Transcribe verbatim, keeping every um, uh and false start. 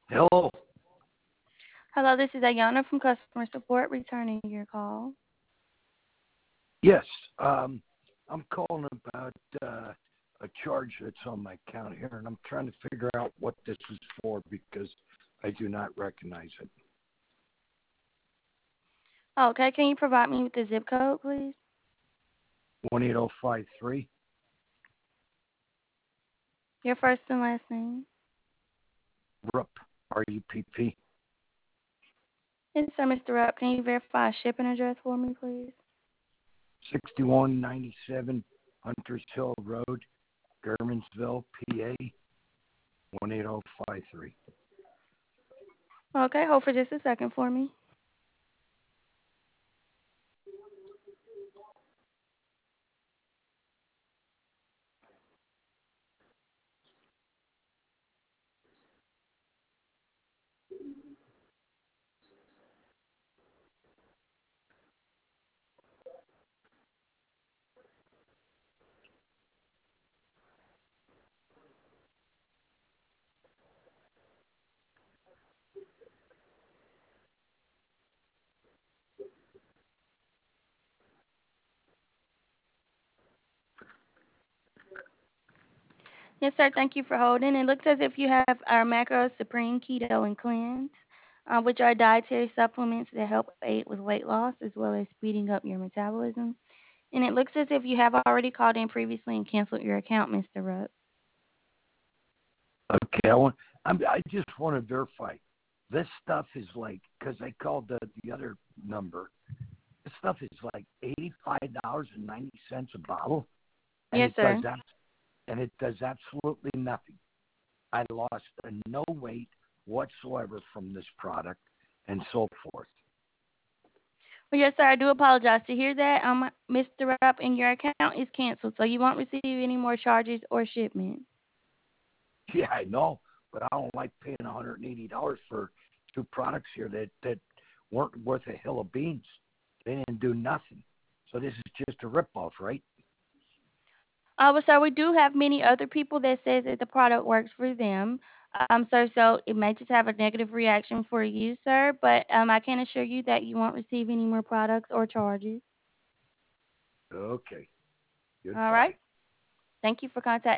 Hello. Hello, this is Ayana from customer support returning your call. Yes, um, I'm calling about uh, a charge that's on my account here, and I'm trying to figure out what this is for because I do not recognize it. Okay, can you provide me with the zip code, please? one eight zero five three. Your first and last name. Rupp, R U P P. Yes, sir, Mister Rupp. Can you verify a shipping address for me, please? sixty-one ninety-seven Hunters Hill Road, Germansville, P A, one eight zero five three. Okay, hold for just a second for me. Yes, sir. Thank you for holding. It looks as if you have our Macro Supreme Keto and Cleanse, uh, which are dietary supplements that help aid with weight loss as well as speeding up your metabolism. And it looks as if you have already called in previously and canceled your account, Mister Rupp. Okay, I, want, I'm, I just want to verify. This stuff is like, because I called the, the other number, this stuff is like eighty-five dollars and ninety cents a bottle, and Yes, it does sir. that, and it does absolutely nothing. I lost uh, no weight whatsoever from this product, and so forth. Well, yes, sir. I do apologize to hear that. Um, Mister Rupp, and your account is canceled, so you won't receive any more charges or shipments. Yeah, I know, but I don't like paying one hundred eighty dollars for two products here that that weren't worth a hill of beans. They didn't do nothing. So this is just a ripoff, right? Uh, well, sir, we do have many other people that says that the product works for them. Um, sir, so it may just have a negative reaction for you, sir, but um, I can assure you that you won't receive any more products or charges. Okay. All right. Goodbye. Thank you for contacting.